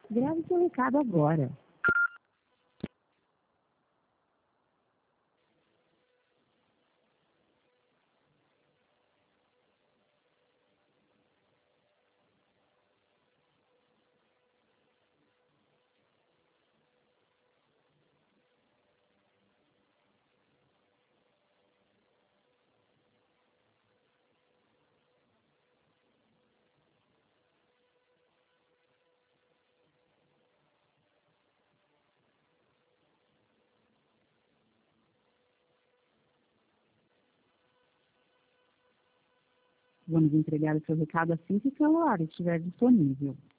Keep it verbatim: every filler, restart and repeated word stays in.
Grave seu recado agora. Vamos entregar o seu recado assim que o celular estiver disponível.